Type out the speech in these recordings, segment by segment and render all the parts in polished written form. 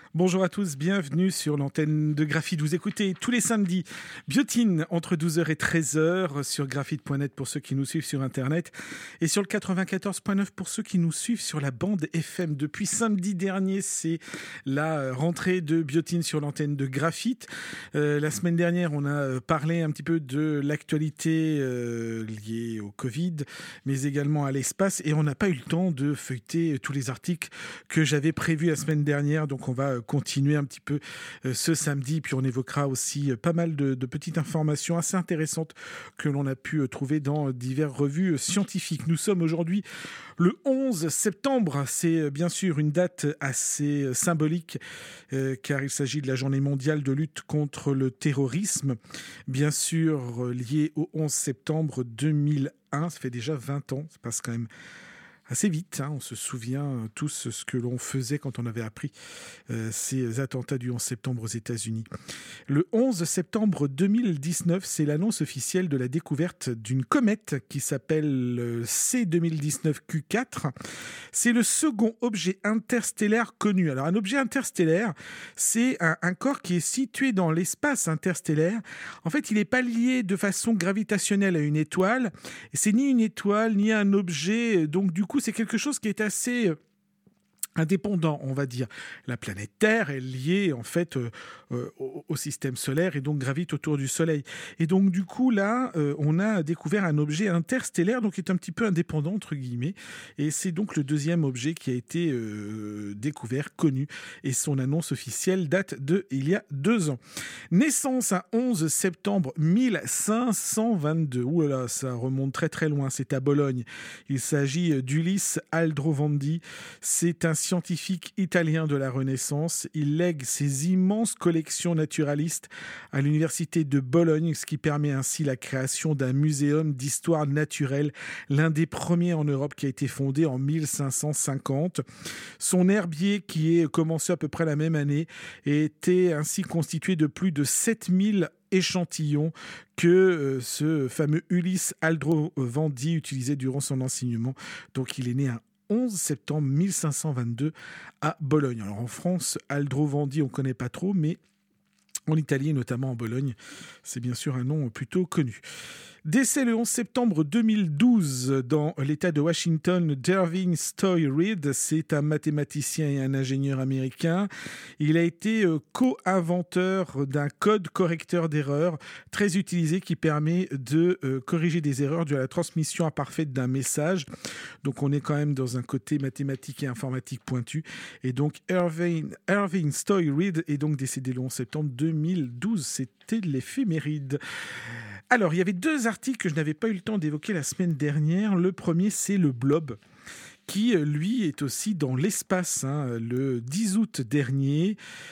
Bonjour à tous, bienvenue sur l'antenne de Graphite. Vous écoutez tous les samedis Biotine entre 12h et 13h sur graphite.net pour ceux qui nous suivent sur Internet et sur le 94.9 pour ceux qui nous suivent sur la bande FM. Depuis samedi dernier, c'est la rentrée de Biotine sur l'antenne de Graphite. La semaine dernière, on a parlé un petit peu de l'actualité liée au Covid, mais également à l'espace et on n'a pas eu le temps de feuilleter tous les articles que j'avais prévus la semaine dernière. Donc on va continuer un petit peu ce samedi, puis on évoquera aussi pas mal de petites informations assez intéressantes que l'on a pu trouver dans diverses revues scientifiques. Nous sommes aujourd'hui le 11 septembre, c'est bien sûr une date assez symbolique car il s'agit de la journée mondiale de lutte contre le terrorisme, bien sûr liée au 11 septembre 2001, ça fait déjà 20 ans, ça passe quand même assez vite, hein. On se souvient tous ce que l'on faisait quand on avait appris ces attentats du 11 septembre aux États-Unis. Le 11 septembre 2019, c'est l'annonce officielle de la découverte d'une comète qui s'appelle C2019Q4. C'est le second objet interstellaire connu. Alors un objet interstellaire, c'est un corps qui est situé dans l'espace interstellaire. En fait, il n'est pas lié de façon gravitationnelle à une étoile. C'est ni une étoile, ni un objet. Donc du coup, c'est quelque chose qui est assez indépendant, on va dire. La planète Terre est liée en fait au système solaire et donc gravite autour du Soleil. Et donc du coup là, on a découvert un objet interstellaire donc qui est un petit peu indépendant entre guillemets. Et c'est donc le deuxième objet qui a été découvert, connu. Et son annonce officielle date de il y a 2 ans. Naissance à 11 septembre 1522. Ouh là là, ça remonte très très loin. C'est à Bologne. Il s'agit d'Ulysse Aldrovandi. C'est un scientifique italien de la Renaissance. Il lègue ses immenses collections naturalistes à l'université de Bologne, ce qui permet ainsi la création d'un muséum d'histoire naturelle, l'un des premiers en Europe qui a été fondé en 1550. Son herbier, qui est commencé à peu près la même année, était ainsi constitué de plus de 7000 échantillons que ce fameux Ulysse Aldrovandi utilisait durant son enseignement. Donc il est né un 11 septembre 1522 à Bologne. Alors en France, Aldrovandi, on ne connaît pas trop, mais en Italie, notamment en Bologne, c'est bien sûr un nom plutôt connu. Décès le 11 septembre 2012 dans l'État de Washington, Dervin Stoy Reed, c'est un mathématicien et un ingénieur américain. Il a été co-inventeur d'un code correcteur d'erreurs très utilisé qui permet de corriger des erreurs dues à la transmission imparfaite d'un message. Donc on est quand même dans un côté mathématique et informatique pointu. Et donc Irving Stoy Reed est donc décédé le 11 septembre 2012. C'était l'éphéméride. Alors, il y avait 2 articles que je n'avais pas eu le temps d'évoquer la semaine dernière. Le premier, c'est le Blob, qui, lui, est aussi dans l'espace. Le 10 août dernier,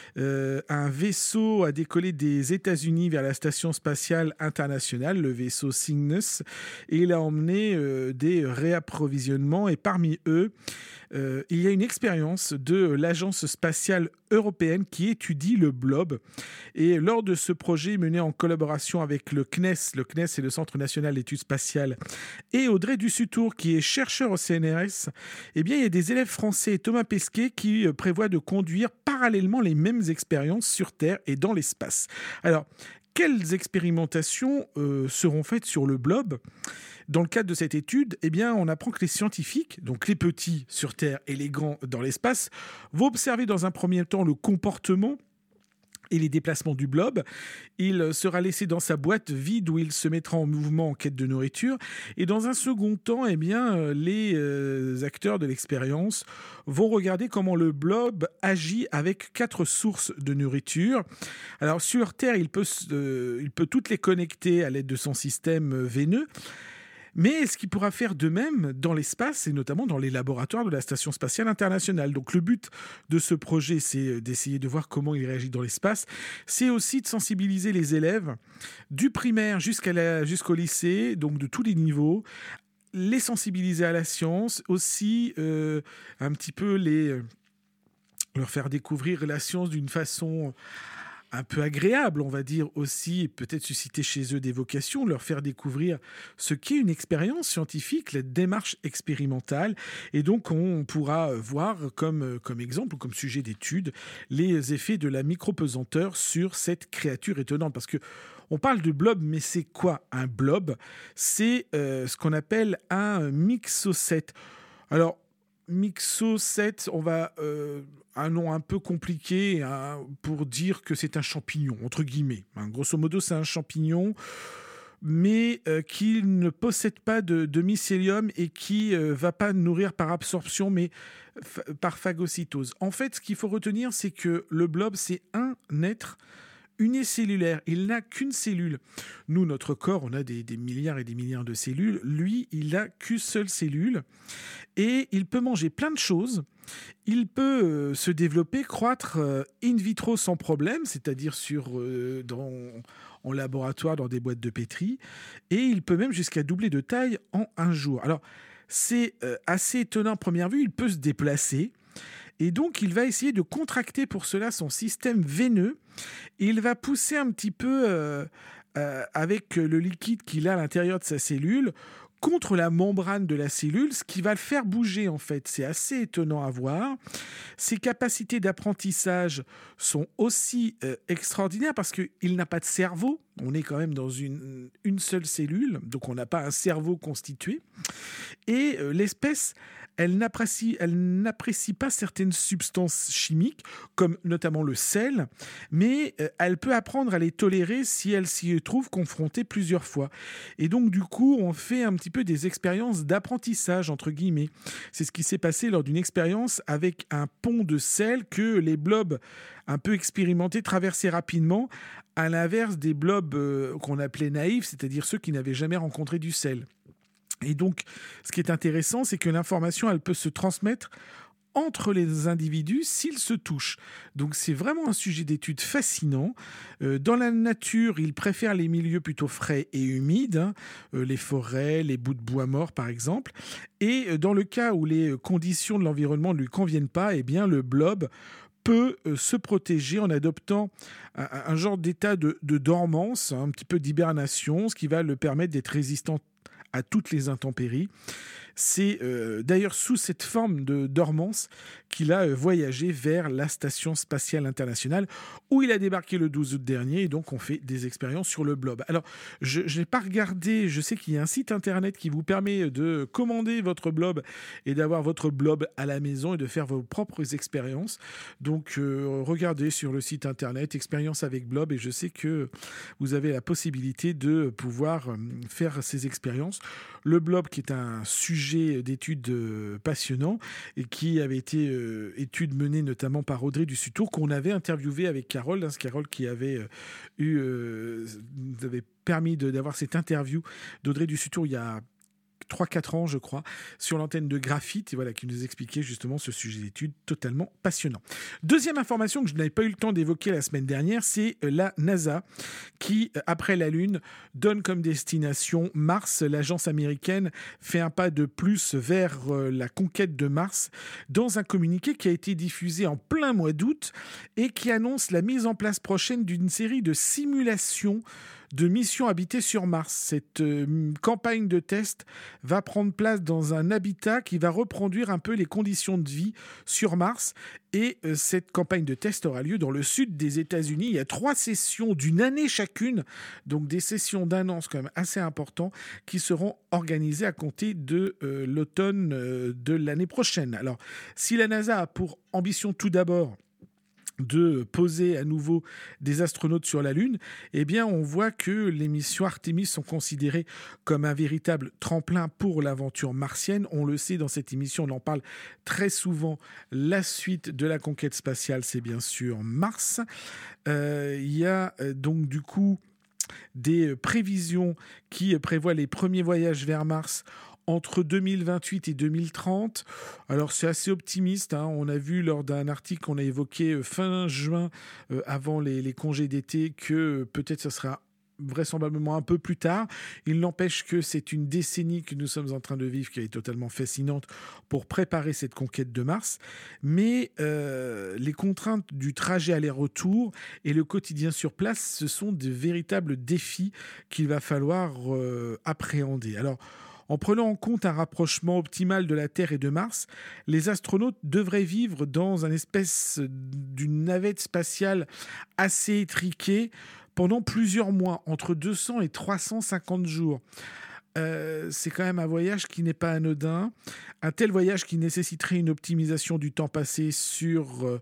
un vaisseau a décollé des États-Unis vers la Station spatiale internationale, le vaisseau Cygnus, et il a emmené des réapprovisionnements. Et parmi eux, il y a une expérience de l'Agence spatiale européenne qui étudie le blob. Et lors de ce projet mené en collaboration avec le CNES est le Centre national d'études spatiales, et Audrey Dussutour, qui est chercheur au CNRS, eh bien, il y a des élèves français et Thomas Pesquet qui prévoient de conduire parallèlement les mêmes expériences sur Terre et dans l'espace. Alors, quelles expérimentations seront faites sur le blob ? Dans le cadre de cette étude, eh bien, on apprend que les scientifiques, donc les petits sur Terre et les grands dans l'espace, vont observer dans un premier temps le comportement et les déplacements du blob. Il sera laissé dans sa boîte vide où il se mettra en mouvement en quête de nourriture. Et dans un second temps, eh bien, les acteurs de l'expérience vont regarder comment le blob agit avec 4 sources de nourriture. Alors sur Terre, il peut toutes les connecter à l'aide de son système veineux. Mais est-ce qu'il pourra faire de même dans l'espace et notamment dans les laboratoires de la Station spatiale internationale ? Donc le but de ce projet, c'est d'essayer de voir comment il réagit dans l'espace. C'est aussi de sensibiliser les élèves du primaire jusqu'au lycée, donc de tous les niveaux, les sensibiliser à la science, aussi un petit peu leur faire découvrir la science d'une façon un peu agréable, on va dire aussi, et peut-être susciter chez eux des vocations, leur faire découvrir ce qu'est une expérience scientifique, la démarche expérimentale. Et donc, on pourra voir comme exemple ou comme sujet d'étude les effets de la micropesanteur sur cette créature étonnante. Parce que on parle de blob, mais c'est quoi un blob? C'est ce qu'on appelle un mixocète. Alors, mixocète, on va un nom un peu compliqué pour dire que c'est un champignon, entre guillemets. Grosso modo, c'est un champignon, mais qui ne possède pas de mycélium et qui ne va pas nourrir par absorption, mais par phagocytose. En fait, ce qu'il faut retenir, c'est que le blob, c'est un être unicellulaire. Il n'a qu'une cellule. Nous, notre corps, on a des milliards et des milliards de cellules. Lui, il n'a qu'une seule cellule. Et il peut manger plein de choses. Il peut se développer, croître in vitro sans problème, c'est-à-dire en laboratoire, dans des boîtes de pétri. Et il peut même jusqu'à doubler de taille en un jour. Alors, c'est assez étonnant à première vue. Il peut se déplacer. Et donc, il va essayer de contracter pour cela son système veineux. Et il va pousser un petit peu avec le liquide qu'il a à l'intérieur de sa cellule contre la membrane de la cellule, ce qui va le faire bouger en fait. C'est assez étonnant à voir. Ses capacités d'apprentissage sont aussi extraordinaires parce qu'il n'a pas de cerveau. On est quand même dans une seule cellule, donc on n'a pas un cerveau constitué. Et l'espèce, elle n'apprécie pas certaines substances chimiques, comme notamment le sel, mais elle peut apprendre à les tolérer si elle s'y trouve confrontée plusieurs fois. Et donc, du coup, on fait un petit peu des expériences d'apprentissage, entre guillemets. C'est ce qui s'est passé lors d'une expérience avec un pont de sel que les blobs un peu expérimentés traversaient rapidement, à l'inverse des blobs qu'on appelait naïfs, c'est-à-dire ceux qui n'avaient jamais rencontré du sel. Et donc, ce qui est intéressant, c'est que l'information, elle peut se transmettre entre les individus s'ils se touchent. Donc, c'est vraiment un sujet d'étude fascinant. Dans la nature, ils préfèrent les milieux plutôt frais et humides, les forêts, les bouts de bois morts, par exemple. Et dans le cas où les conditions de l'environnement ne lui conviennent pas, eh bien, le blob peut se protéger en adoptant un genre d'état de dormance, un petit peu d'hibernation, ce qui va le permettre d'être résistant à toutes les intempéries. C'est d'ailleurs sous cette forme de dormance qu'il a voyagé vers la Station spatiale internationale où il a débarqué le 12 août dernier et donc on fait des expériences sur le blob. Alors, je n'ai pas regardé, je sais qu'il y a un site internet qui vous permet de commander votre blob et d'avoir votre blob à la maison et de faire vos propres expériences. Donc, regardez sur le site internet Expérience avec blob et je sais que vous avez la possibilité de pouvoir faire ces expériences. Le blob qui est un sujet d'études passionnant et qui avait été étude menée notamment par Audrey Dussutour qu'on avait interviewé avec Carole, c'est Carole qui avait nous avait permis d'avoir cette interview d'Audrey Dussutour il y a 3-4 ans, je crois, sur l'antenne de Graphite, et voilà, qui nous expliquait justement ce sujet d'étude totalement passionnant. Deuxième information que je n'avais pas eu le temps d'évoquer la semaine dernière, c'est la NASA qui, après la Lune, donne comme destination Mars. L'agence américaine fait un pas de plus vers la conquête de Mars dans un communiqué qui a été diffusé en plein mois d'août et qui annonce la mise en place prochaine d'une série de simulations de missions habitées sur Mars. Cette campagne de test va prendre place dans un habitat qui va reproduire un peu les conditions de vie sur Mars. Et cette campagne de test aura lieu dans le sud des États-Unis. Il y a 3 sessions d'une année chacune, donc des sessions d'un an, c'est quand même assez important, qui seront organisées à compter de l'automne de l'année prochaine. Alors, si la NASA a pour ambition tout d'abord de poser à nouveau des astronautes sur la Lune, eh bien, on voit que les missions Artemis sont considérées comme un véritable tremplin pour l'aventure martienne. On le sait dans cette émission, on en parle très souvent. La suite de la conquête spatiale, c'est bien sûr Mars. Il y a donc du coup des prévisions qui prévoient les premiers voyages vers Mars entre 2028 et 2030. Alors, c'est assez optimiste. On a vu lors d'un article qu'on a évoqué fin juin, avant les congés d'été, que peut-être ce sera vraisemblablement un peu plus tard. Il n'empêche que c'est une décennie que nous sommes en train de vivre qui est totalement fascinante pour préparer cette conquête de Mars. Mais les contraintes du trajet aller-retour et le quotidien sur place, ce sont de véritables défis qu'il va falloir appréhender. Alors, en prenant en compte un rapprochement optimal de la Terre et de Mars, les astronautes devraient vivre dans une espèce d'une navette spatiale assez étriquée pendant plusieurs mois, entre 200 et 350 jours. C'est quand même un voyage qui n'est pas anodin. Un tel voyage qui nécessiterait une optimisation du temps passé sur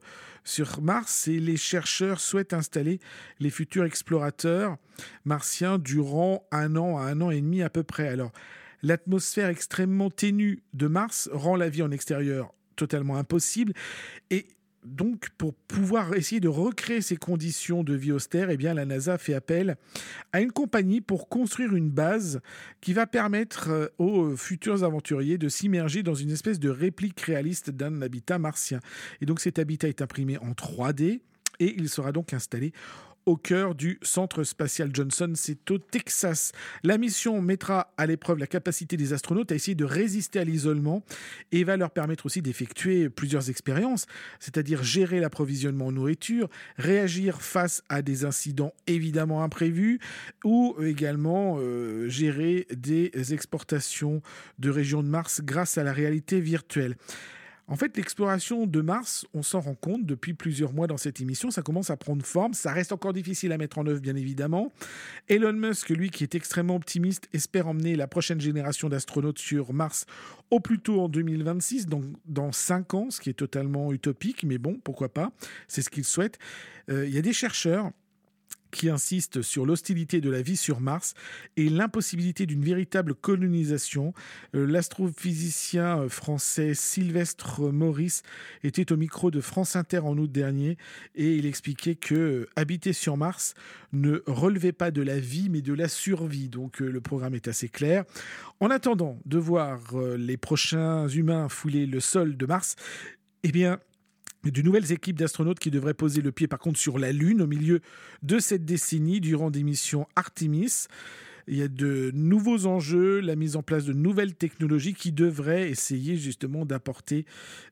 Mars, et les chercheurs souhaitent installer les futurs explorateurs martiens durant 1 an à 1 an et demi à peu près. Alors, l'atmosphère extrêmement ténue de Mars rend la vie en extérieur totalement impossible, et donc, pour pouvoir essayer de recréer ces conditions de vie austère, eh bien, la NASA fait appel à une compagnie pour construire une base qui va permettre aux futurs aventuriers de s'immerger dans une espèce de réplique réaliste d'un habitat martien. Et donc, cet habitat est imprimé en 3D et il sera donc installé au cœur du centre spatial Johnson, c'est au Texas. La mission mettra à l'épreuve la capacité des astronautes à essayer de résister à l'isolement et va leur permettre aussi d'effectuer plusieurs expériences, c'est-à-dire gérer l'approvisionnement en nourriture, réagir face à des incidents évidemment imprévus ou également gérer des exportations de régions de Mars grâce à la réalité virtuelle. En fait, l'exploration de Mars, on s'en rend compte depuis plusieurs mois dans cette émission, ça commence à prendre forme, ça reste encore difficile à mettre en œuvre bien évidemment. Elon Musk, lui qui est extrêmement optimiste, espère emmener la prochaine génération d'astronautes sur Mars au plus tôt en 2026, donc dans 5 ans, ce qui est totalement utopique, mais bon, pourquoi pas, c'est ce qu'il souhaite. Il y a des chercheurs qui insiste sur l'hostilité de la vie sur Mars et l'impossibilité d'une véritable colonisation. L'astrophysicien français Sylvestre Maurice était au micro de France Inter en août dernier et il expliquait que habiter sur Mars ne relevait pas de la vie mais de la survie. Donc le programme est assez clair. En attendant de voir les prochains humains fouler le sol de Mars, eh bien, de nouvelles équipes d'astronautes qui devraient poser le pied par contre sur la Lune au milieu de cette décennie durant des missions Artemis. Il y a de nouveaux enjeux, la mise en place de nouvelles technologies qui devraient essayer justement d'apporter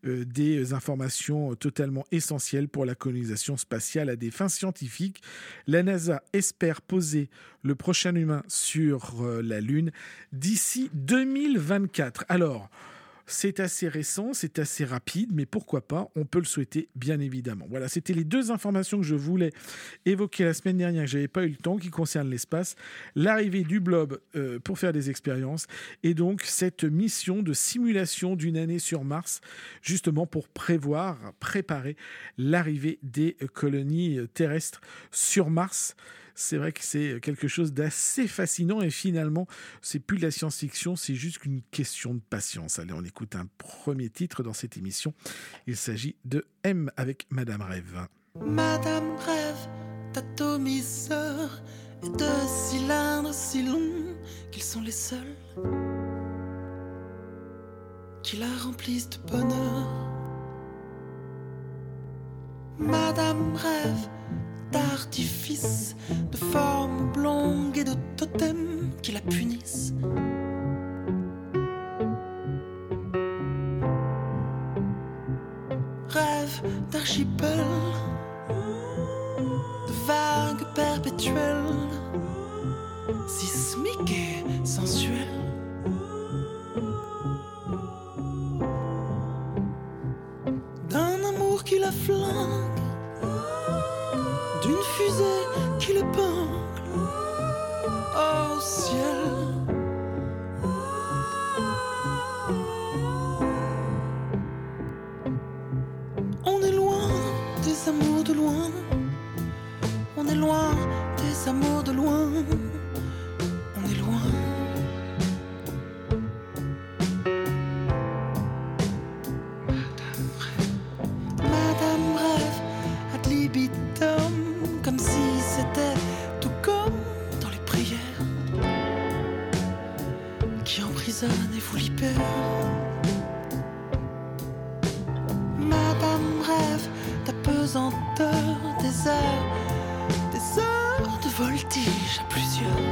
des informations totalement essentielles pour la colonisation spatiale à des fins scientifiques. La NASA espère poser le prochain humain sur la Lune d'ici 2024. Alors, c'est assez récent, c'est assez rapide, mais pourquoi pas, on peut le souhaiter bien évidemment. Voilà, c'était les 2 informations que je voulais évoquer la semaine dernière, que je n'avais pas eu le temps, qui concernent l'espace, l'arrivée du Blob pour faire des expériences, et donc cette mission de simulation d'une année sur Mars, justement pour préparer l'arrivée des colonies terrestres sur Mars. C'est vrai que c'est quelque chose d'assez fascinant et finalement, c'est plus de la science-fiction, c'est juste qu'une question de patience. Allez, on écoute un premier titre dans cette émission. Il s'agit de M avec Madame Rêve. Madame Rêve, d'atomiseurs et de cylindres si longs qu'ils sont les seuls qui la remplissent de bonheur. Madame Rêve, d'artifices, de formes oblongues et de totems qui la punissent. Rêve d'archipel, de vagues perpétuelles, sismiques et sensuelles. D'un amour qui la flingue, d'une fusée qui l'épingle au ciel. On est loin des amours de loin, on est loin des amours de loin, on est loin. Madame Rêve, ad libitum, comme si c'était tout comme dans les prières qui emprisonnent et vous libèrent. Madame Rêve, ta pesanteur, des heures de voltige à plusieurs.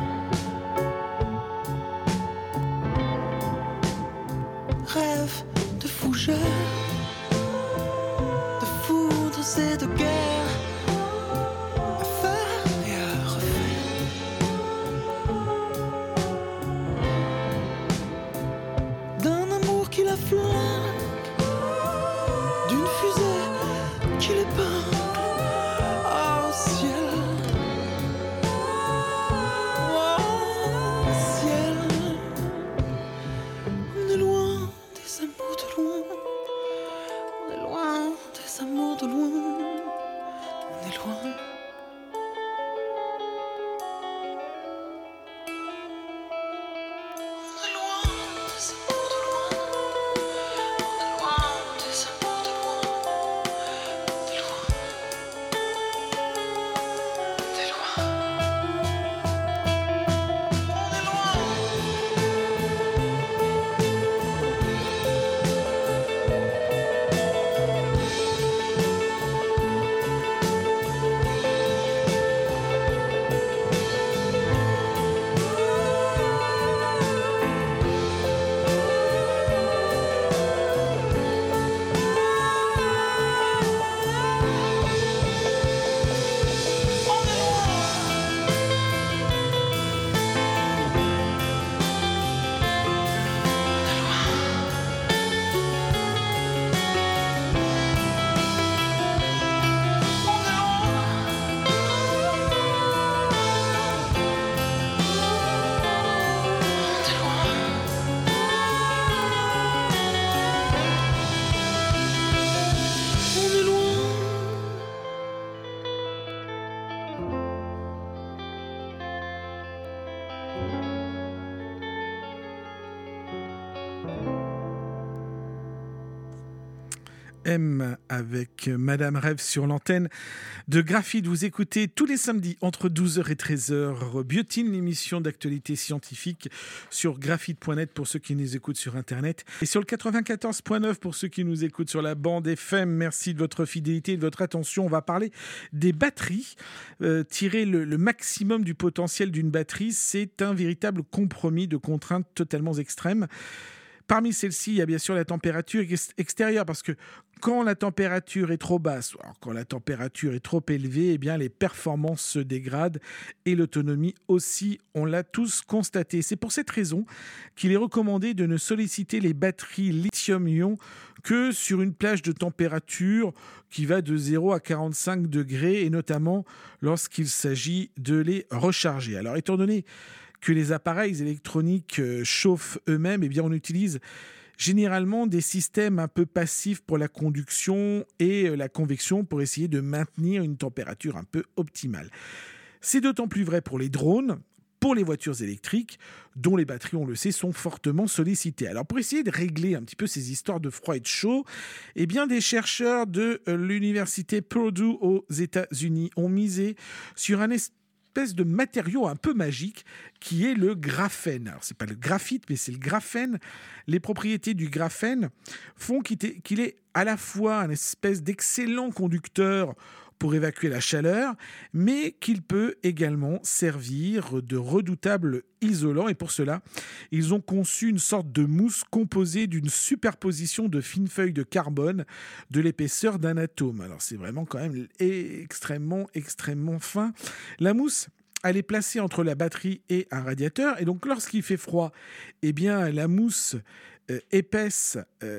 Rêve de fougères, de foudres et de guerres, à faire et à refaire. D'un amour qui la flingue, d'une fusée qui l'épingle au ciel. Au ciel. On est loin des amours de loin. On est loin des amours de loin. On est loin. On est loin des amours de loin. On est loin des amours de loin. On est loin. On est loin. On est loin. On est loin. M avec Madame Rêve sur l'antenne de Graphite. Vous écoutez tous les samedis entre 12h et 13h Biotine, l'émission d'actualité scientifique sur graphite.net pour ceux qui nous écoutent sur Internet et sur le 94.9 pour ceux qui nous écoutent sur la bande FM. Merci de votre fidélité et de votre attention. On va parler des batteries. Tirer le maximum du potentiel d'une batterie, c'est un véritable compromis de contraintes totalement extrêmes. Parmi celles-ci, il y a bien sûr la température extérieure, parce que quand la température est trop basse, ou alors quand la température est trop élevée, eh bien les performances se dégradent et l'autonomie aussi, on l'a tous constaté. C'est pour cette raison qu'il est recommandé de ne solliciter les batteries lithium-ion que sur une plage de température qui va de 0 à 45 degrés, et notamment lorsqu'il s'agit de les recharger. Alors, étant donné que les appareils électroniques chauffent eux-mêmes, eh bien on utilise généralement des systèmes un peu passifs pour la conduction et la convection pour essayer de maintenir une température un peu optimale. C'est d'autant plus vrai pour les drones, pour les voitures électriques, dont les batteries, on le sait, sont fortement sollicitées. Alors, pour essayer de régler un petit peu ces histoires de froid et de chaud, eh bien, des chercheurs de l'université Purdue aux États-Unis ont misé sur un espèce de matériau un peu magique qui est le graphène. Alors, c'est pas le graphite, mais c'est le graphène. Les propriétés du graphène font qu'il est à la fois un espèce d'excellent conducteur pour évacuer la chaleur, mais qu'il peut également servir de redoutable isolant. Et pour cela, ils ont conçu une sorte de mousse composée d'une superposition de fines feuilles de carbone de l'épaisseur d'un atome. Alors c'est vraiment quand même extrêmement, extrêmement fin. La mousse, elle est placée entre la batterie et un radiateur. Et donc lorsqu'il fait froid, eh bien la mousse épaisse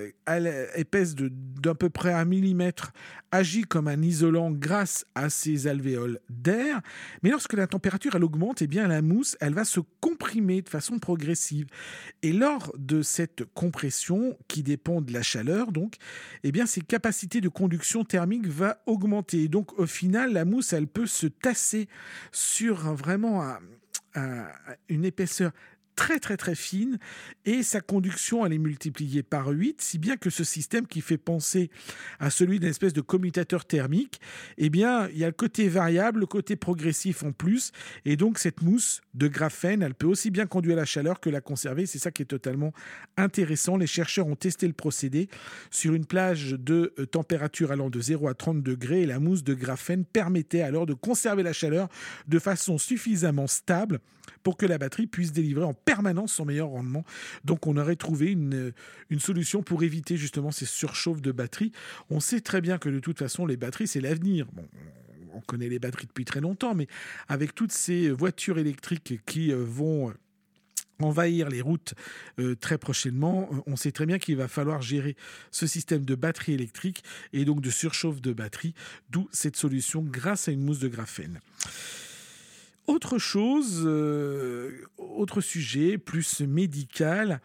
d'à peu près 1 millimètre, agit comme un isolant grâce à ses alvéoles d'air. Mais lorsque la température elle augmente, eh bien la mousse elle va se comprimer de façon progressive. Et lors de cette compression qui dépend de la chaleur, donc, eh bien ses capacités de conduction thermique va augmenter. Et donc au final, la mousse elle peut se tasser sur vraiment une épaisseur très très très fine et sa conduction elle est multipliée par 8, si bien que ce système qui fait penser à celui d'une espèce de commutateur thermique, eh bien il y a le côté variable, le côté progressif en plus, et donc cette mousse de graphène elle peut aussi bien conduire la chaleur que la conserver. C'est ça qui est totalement intéressant. Les chercheurs ont testé le procédé sur une plage de température allant de 0 à 30 degrés et la mousse de graphène permettait alors de conserver la chaleur de façon suffisamment stable pour que la batterie puisse délivrer en permanence son meilleur rendement. Donc on aurait trouvé une solution pour éviter justement ces surchauffes de batterie. On sait très bien que de toute façon les batteries c'est l'avenir. Bon, on connaît les batteries depuis très longtemps, mais avec toutes ces voitures électriques qui vont envahir les routes très prochainement, on sait très bien qu'il va falloir gérer ce système de batterie électrique et donc de surchauffe de batterie, d'où cette solution grâce à une mousse de graphène. Autre chose, autre sujet, plus médical,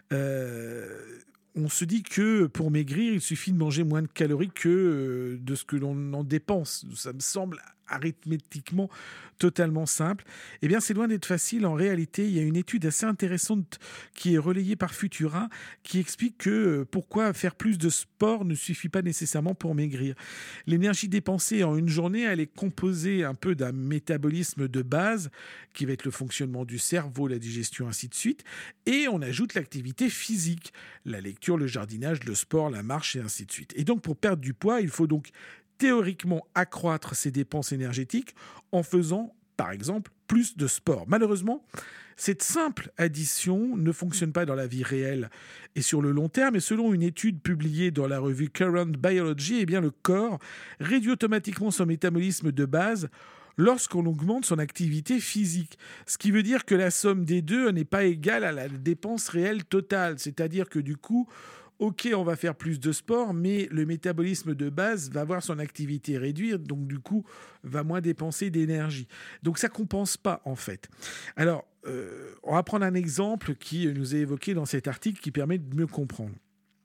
on se dit que pour maigrir, il suffit de manger moins de calories que de ce que l'on en dépense. Ça me semble arithmétiquement totalement simple. Eh bien, c'est loin d'être facile. En réalité, il y a une étude assez intéressante qui est relayée par Futura qui explique que pourquoi faire plus de sport ne suffit pas nécessairement pour maigrir. L'énergie dépensée en une journée, elle est composée un peu d'un métabolisme de base qui va être le fonctionnement du cerveau, la digestion, ainsi de suite. Et on ajoute l'activité physique, la lecture, le jardinage, le sport, la marche et ainsi de suite. Et donc, pour perdre du poids, il faut donc théoriquement accroître ses dépenses énergétiques en faisant, par exemple, plus de sport. Malheureusement, cette simple addition ne fonctionne pas dans la vie réelle et sur le long terme. Et selon une étude publiée dans la revue Current Biology, eh bien, le corps réduit automatiquement son métabolisme de base lorsqu'on augmente son activité physique. Ce qui veut dire que la somme des deux n'est pas égale à la dépense réelle totale. C'est-à-dire que du coup, ok, on va faire plus de sport, mais le métabolisme de base va voir son activité réduire, donc du coup, va moins dépenser d'énergie. Donc ça ne compense pas, en fait. Alors, on va prendre un exemple qui nous est évoqué dans cet article qui permet de mieux comprendre.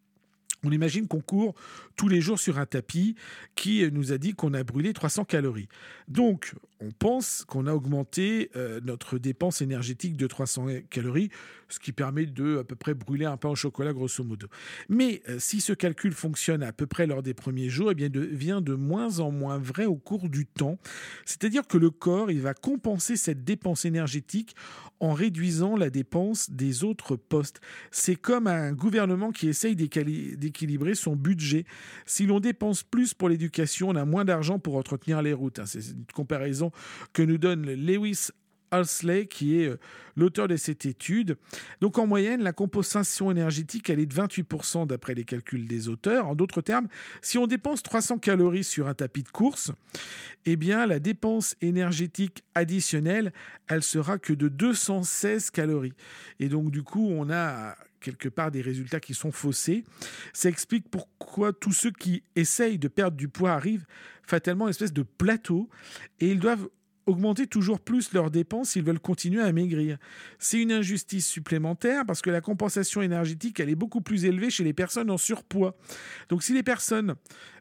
On imagine qu'on court tous les jours sur un tapis qui nous a dit qu'on a brûlé 300 calories. Donc, on pense qu'on a augmenté notre dépense énergétique de 300 calories, ce qui permet de à peu près brûler un pain au chocolat grosso modo. Mais si ce calcul fonctionne à peu près lors des premiers jours, eh bien, devient de moins en moins vrai au cours du temps. C'est-à-dire que le corps, il va compenser cette dépense énergétique en réduisant la dépense des autres postes. C'est comme un gouvernement qui essaye d'équilibrer son budget. Si l'on dépense plus pour l'éducation, on a moins d'argent pour entretenir les routes. C'est une comparaison que nous donne Lewis Halsley, qui est l'auteur de cette étude. Donc en moyenne, la compensation énergétique, elle est de 28% d'après les calculs des auteurs. En d'autres termes, si on dépense 300 calories sur un tapis de course, eh bien la dépense énergétique additionnelle, elle sera que de 216 calories. Et donc du coup, on a quelque part des résultats qui sont faussés. Ça explique pourquoi tous ceux qui essayent de perdre du poids arrivent fatalement à une espèce de plateau et ils doivent augmenter toujours plus leurs dépenses s'ils veulent continuer à maigrir. C'est une injustice supplémentaire parce que la compensation énergétique, elle est beaucoup plus élevée chez les personnes en surpoids. Donc si les personnes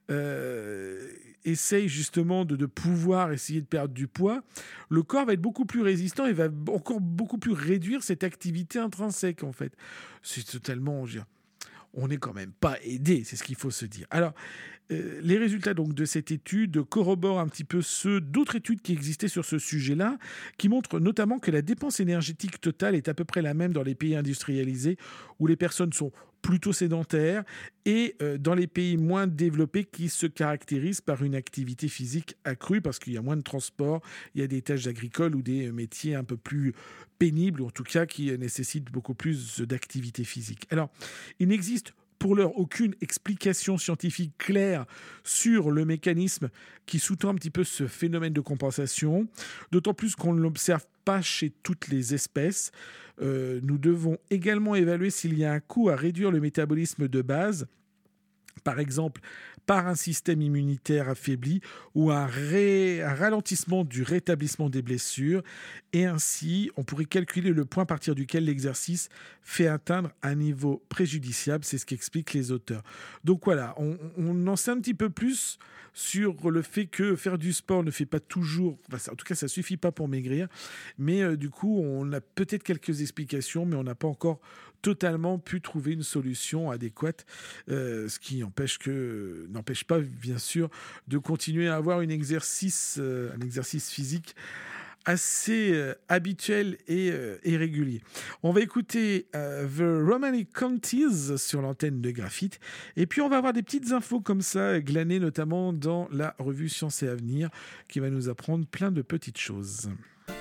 essayent justement de pouvoir essayer de perdre du poids, le corps va être beaucoup plus résistant et va encore beaucoup plus réduire cette activité intrinsèque en fait. C'est totalement... On n'est quand même pas aidé, c'est ce qu'il faut se dire. Alors, les résultats donc, de cette étude corroborent un petit peu ceux d'autres études qui existaient sur ce sujet-là, qui montrent notamment que la dépense énergétique totale est à peu près la même dans les pays industrialisés, où les personnes sont plutôt sédentaires, et dans les pays moins développés qui se caractérisent par une activité physique accrue, parce qu'il y a moins de transport, il y a des tâches agricoles ou des métiers un peu plus pénibles, ou en tout cas qui nécessitent beaucoup plus d'activité physique. Alors, il n'existe pour l'heure aucune explication scientifique claire sur le mécanisme qui sous-tend un petit peu ce phénomène de compensation, d'autant plus qu'on ne l'observe pas chez toutes les espèces. Nous devons également évaluer s'il y a un coût à réduire le métabolisme de base, par exemple par un système immunitaire affaibli ou un ralentissement du rétablissement des blessures. Et ainsi, on pourrait calculer le point à partir duquel l'exercice fait atteindre un niveau préjudiciable. C'est ce qu'expliquent les auteurs. Donc voilà, on en sait un petit peu plus sur le fait que faire du sport ne fait pas toujours, en tout cas ça suffit pas pour maigrir, mais du coup on a peut-être quelques explications, mais on n'a pas encore totalement pu trouver une solution adéquate, ce qui n'empêche pas bien sûr de continuer à avoir un exercice physique assez habituel et régulier. On va écouter The Romantic Counties sur l'antenne de Graphite, et puis on va avoir des petites infos comme ça, glanées notamment dans la revue Science et Avenir, qui va nous apprendre plein de petites choses.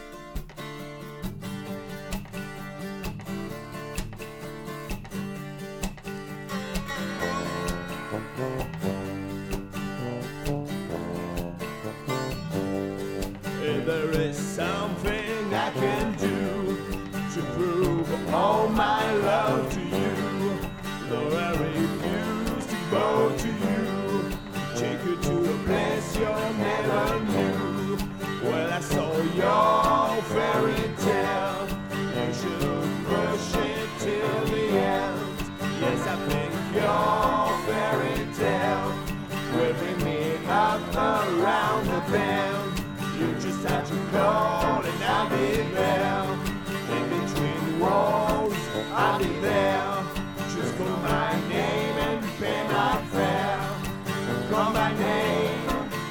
There is something I can do to prove all my love to you. Though I refuse to bow to you, take you to a place you never knew. Well, I saw your fairy tale. You should push it till the end. Yes, I think your fairy tale will bring me up around the bend. You just have to call and I'll be there. In between walls, I'll be there. Just call my name and pay my fare. Call my name.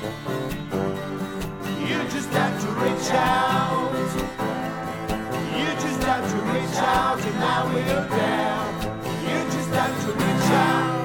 You just have to reach out. You just have to reach out and I will there. You just have to reach out.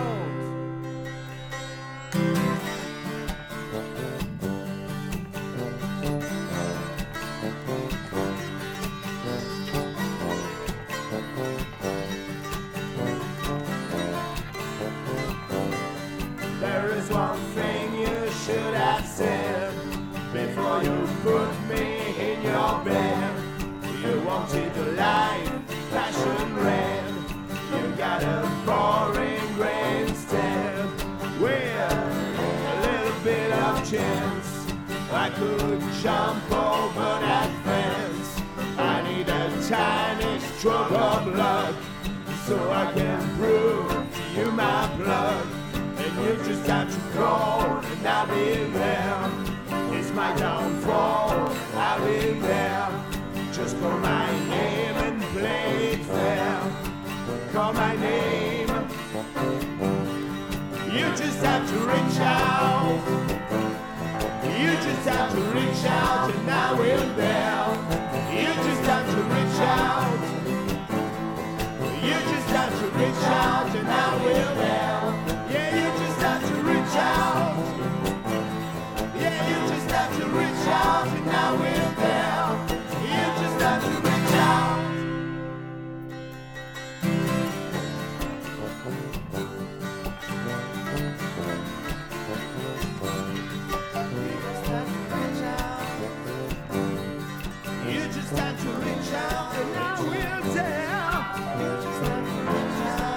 One thing you should have said before you put me in your bed. You wanted a life, passion red. You got a boring gray instead. With a little bit of chance, I could jump over that fence. I need a tiny stroke of blood so I can prove to you my blood. And you just have to call and I'll be there. It's my downfall, I'll be there. Just call my name and play it fair. Call my name. You just have to reach out. You just have to reach out and I will there. You just have to reach out. You just have to reach out and I will there. Yeah, you just have to reach out. Yeah, you just have to reach out and I will there. You just have to reach out. You just have to reach out and I will there. You just have to reach out.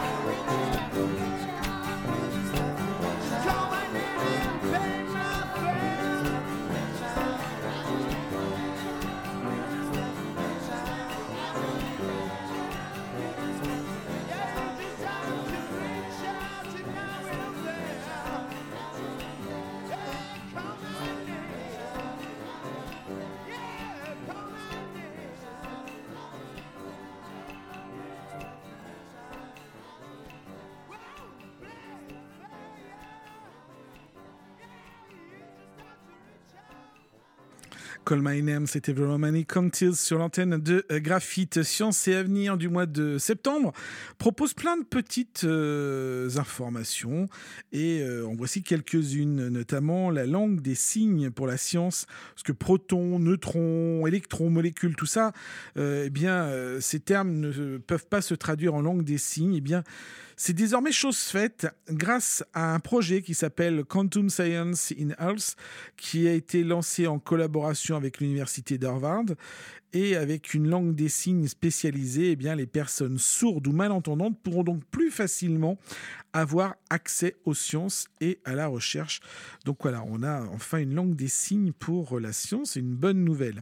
Call My Name, c'était The Romantic Counties sur l'antenne de Graphite. Science et Avenir du mois de septembre propose plein de petites informations et en voici quelques-unes, notamment la langue des signes pour la science, parce que protons, neutrons, électrons, molécules, tout ça, ces termes ne peuvent pas se traduire en langue des signes. Eh bien, C'est désormais chose faite grâce à un projet qui s'appelle Quantum Science in Health, qui a été lancé en collaboration avec l'université d'Harvard. Et avec une langue des signes spécialisée, eh bien, les personnes sourdes ou malentendantes pourront donc plus facilement avoir accès aux sciences et à la recherche. Donc voilà, on a enfin une langue des signes pour la science, c'est une bonne nouvelle.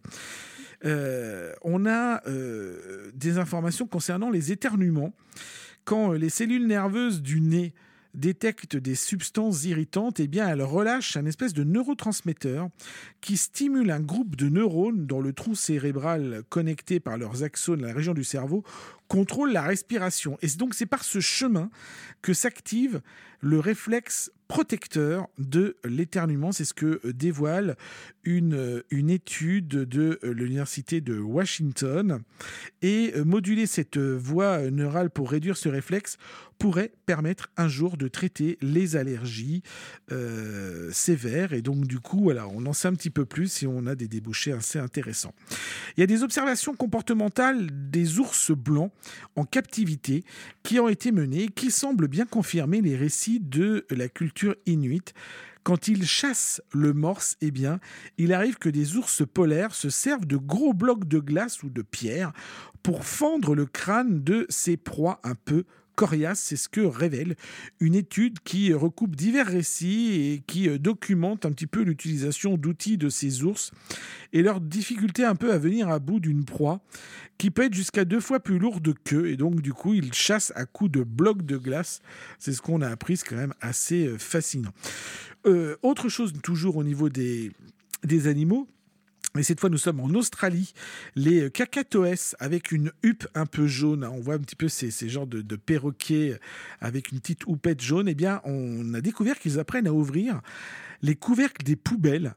On a des informations concernant les éternuements. Quand les cellules nerveuses du nez détectent des substances irritantes, eh bien, elles relâchent un espèce de neurotransmetteur qui stimule un groupe de neurones dont le tronc cérébral connecté par leurs axones à la région du cerveau contrôle la respiration. Et donc, c'est par ce chemin que s'active le réflexe protecteur de l'éternuement. C'est ce que dévoile une étude de l'université de Washington. Et moduler cette voie neurale pour réduire ce réflexe pourrait permettre un jour de traiter les allergies sévères. Et donc, du coup, voilà, on en sait un petit peu plus et on a des débouchés assez intéressants. Il y a des observations comportementales des ours blancs en captivité qui ont été menées, qui semblent bien confirmer les récits de la culture inuite. Quand ils chassent le morse, eh bien, il arrive que des ours polaires se servent de gros blocs de glace ou de pierre pour fendre le crâne de ces proies un peu coriaces. C'est ce que révèle une étude qui recoupe divers récits et qui documente un petit peu l'utilisation d'outils de ces ours et leur difficulté un peu à venir à bout d'une proie qui peut être jusqu'à 2 fois plus lourde qu'eux. Et donc, du coup, ils chassent à coups de blocs de glace. C'est ce qu'on a appris, c'est quand même assez fascinant. Autre chose, toujours au niveau des animaux, mais cette fois, nous sommes en Australie. Les kakatoès avec une huppe un peu jaune, on voit un petit peu ces genres de perroquets avec une petite houppette jaune, eh bien, on a découvert qu'ils apprennent à ouvrir les couvercles des poubelles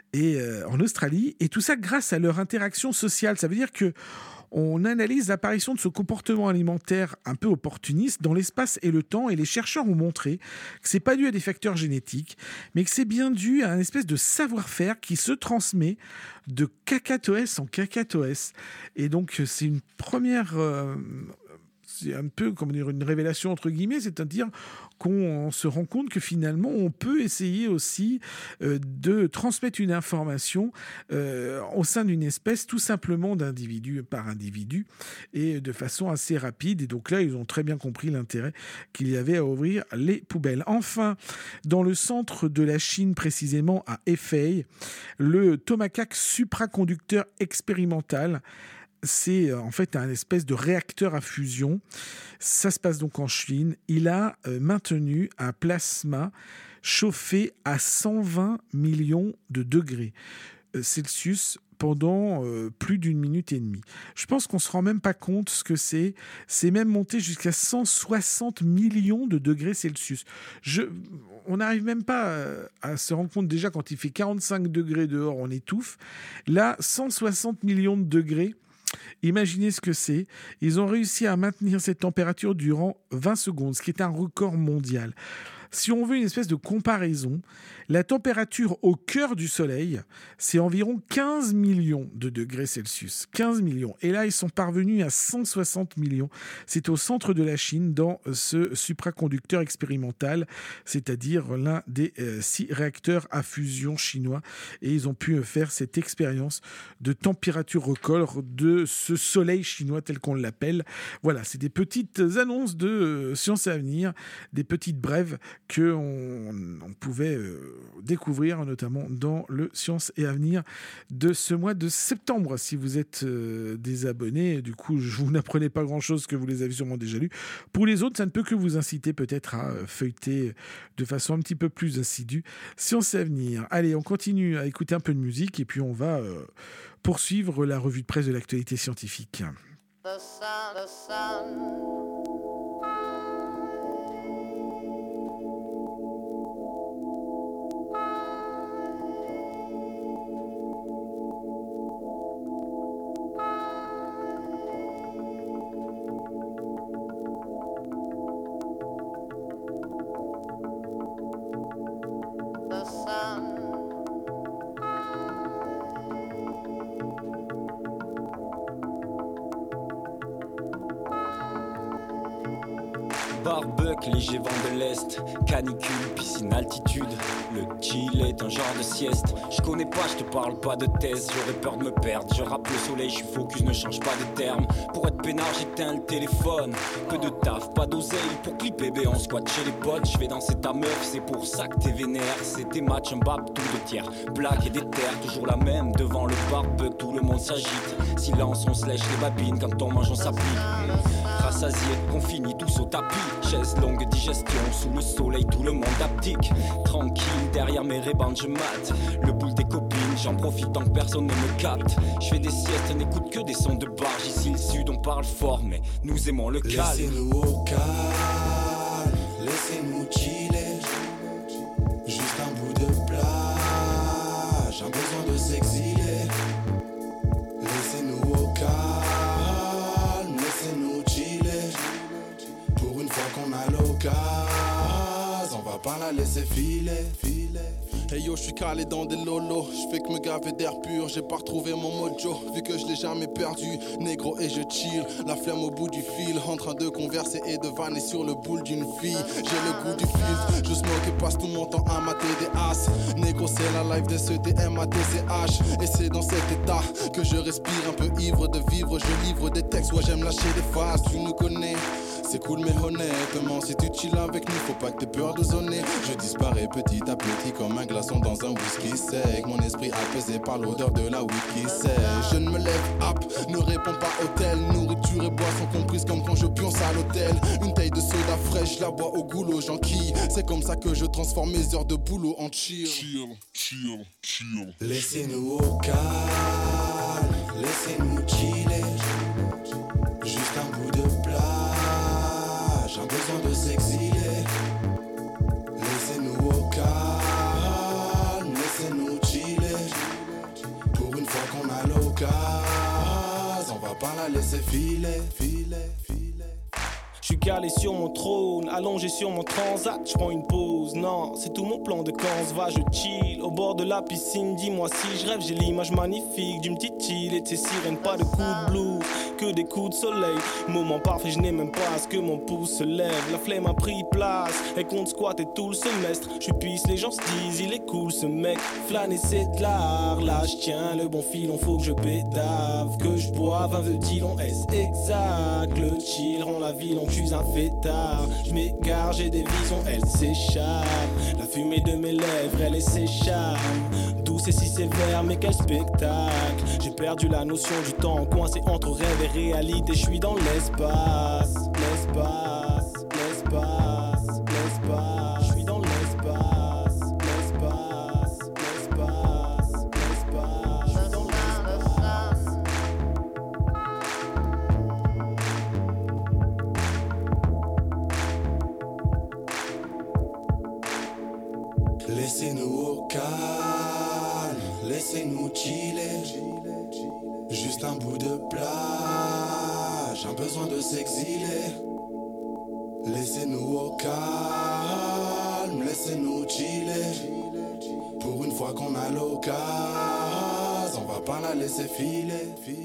en Australie, et tout ça grâce à leur interaction sociale. Ça veut dire que on analyse l'apparition de ce comportement alimentaire un peu opportuniste dans l'espace et le temps, et les chercheurs ont montré que c'est pas dû à des facteurs génétiques, mais que c'est bien dû à un espèce de savoir-faire qui se transmet de kakatoès en kakatoès. Et donc c'est une première c'est un peu comme dire une révélation entre guillemets, c'est-à-dire qu'on se rend compte que finalement on peut essayer aussi de transmettre une information au sein d'une espèce, tout simplement d'individu par individu, et de façon assez rapide. Et donc là, ils ont très bien compris l'intérêt qu'il y avait à ouvrir les poubelles. Enfin, dans le centre de la Chine, précisément à Hefei, le tomahawk supraconducteur expérimental, c'est en fait un espèce de réacteur à fusion. Ça se passe donc en Chine. Il a maintenu un plasma chauffé à 120 millions de degrés Celsius pendant plus d'1 minute et demie. Je pense qu'on ne se rend même pas compte ce que c'est. C'est même monté jusqu'à 160 millions de degrés Celsius. On n'arrive même pas à se rendre compte, déjà quand il fait 45 degrés dehors, on étouffe. Là, 160 millions de degrés. Imaginez ce que c'est. Ils ont réussi à maintenir cette température durant 20 secondes, ce qui est un record mondial. Si on veut une espèce de comparaison, la température au cœur du Soleil, c'est environ 15 millions de degrés Celsius. 15 millions. Et là, ils sont parvenus à 160 millions. C'est au centre de la Chine, dans ce supraconducteur expérimental, c'est-à-dire l'un des 6 réacteurs à fusion chinois. Et ils ont pu faire cette expérience de température record de ce Soleil chinois tel qu'on l'appelle. Voilà, c'est des petites annonces de Science et Avenir, des petites brèves qu'on pouvait découvrir, notamment dans le Science et Avenir de ce mois de septembre. Si vous êtes des abonnés, du coup, vous n'apprenez pas grand-chose, que vous les avez sûrement déjà lus. Pour les autres, ça ne peut que vous inciter peut-être à feuilleter de façon un petit peu plus assidue Science et Avenir. Allez, on continue à écouter un peu de musique et puis on va poursuivre la revue de presse de l'actualité scientifique. The sun. Barbuck, léger vent de l'Est, canicule, piscine, altitude. Le chill est un genre de sieste. Je connais pas, je te parle pas de thèse. J'aurais peur de me perdre, je rappe le soleil, je suis focus, ne change pas de terme. Pour être peinard, j'éteins le téléphone. Peu de taf, pas d'oseille, pour clipper B, on squatte chez les potes. Je vais danser ta meuf, c'est pour ça que t'es vénère. C'est tes matchs, un bap, tout de tiers. Blague et des terres, toujours la même. Devant le barbuck, tout le monde s'agite. Silence, on se lèche les babines, quand on mange, on s'applique. Rassasié, qu'on finit tous au tapis. Chaise longue, digestion, sous le soleil, tout le monde aptique. Tranquille, derrière mes rébans, je mate le boule des copines, j'en profite tant que personne ne me capte. Je fais des siestes, n'écoute que des sons de barge. Ici le sud, on parle fort, mais nous aimons le calme. Laissez-nous au calme, laissez-nous chiller. Juste un bout de plage, un besoin de s'exiler. Laissez-nous au calme, laissez-nous chiller. Pour une fois qu'on a l'occasion, on va pas la laisser filer, filer. Hey yo, je suis calé dans des lolos, je fais que me gaver d'air pur, j'ai pas retrouvé mon mojo, vu que je l'ai jamais perdu, négro et je chill, la flemme au bout du fil, en train de converser et de vanner sur le boule d'une fille, j'ai le goût du filtre, je smoke et passe tout mon temps à mater des as, négro c'est la life des CDM à DCH, et c'est dans cet état que je respire un peu ivre de vivre, je livre des textes, ouais j'aime lâcher des phases, tu nous connais. C'est cool mais honnêtement, si tu chill avec nous, faut pas que t'aies peur de zoner. Je disparais petit à petit comme un glaçon dans un whisky sec. Mon esprit apaisé par l'odeur de la whisky sec. Je ne me lève, hop, ne réponds pas hôtel. Nourriture et boissons comprises comme quand je pionce à l'hôtel. Une taille de soda fraîche, je la bois au goulot, j'enquille. C'est comme ça que je transforme mes heures de boulot en chill. Chill, chill, chill. Laissez-nous au calme, laissez-nous chiller. Juste un bout de plage, un besoin de s'exiler. Laissez-nous au calme, laissez-nous chiller. Pour une fois qu'on a l'occasion, on va pas la laisser filer, filer, filer. Je suis calé sur mon trône, allongé sur mon transat, je prends une pause, non, c'est tout mon plan de quand on se va, je chill, au bord de la piscine, dis-moi si je rêve, j'ai l'image magnifique d'une petite île et de ses sirènes, pas de coups de blues, que des coups de soleil, moment parfait, je n'ai même pas à ce que mon pouce se lève, la flemme a pris place, et compte squatter tout le semestre, je pisse, les gens se disent, il est cool ce mec, flâner c'est de l'art, là je tiens le bon filon, faut que je pédave, que je boive un veut-il-on, est-ce exact, le chill rend la ville en je suis un fêtard, je m'égare, j'ai des visions, elles s'échappent. La fumée de mes lèvres, elle est ses charmes. Douce et si sévère, mais quel spectacle. J'ai perdu la notion du temps, coincé entre rêve et réalité. Je suis dans l'espace, l'espace, l'espace, l'espace. Je suis dans l'espace, l'espace, l'espace, l'espace. Je suis dans l'espace. Laissez-nous au calme, laissez-nous chiller. Juste un bout de plage, un besoin de s'exiler. Laissez-nous au calme, laissez-nous chiller. Pour une fois qu'on a l'occasion, on va pas la laisser filer, filer.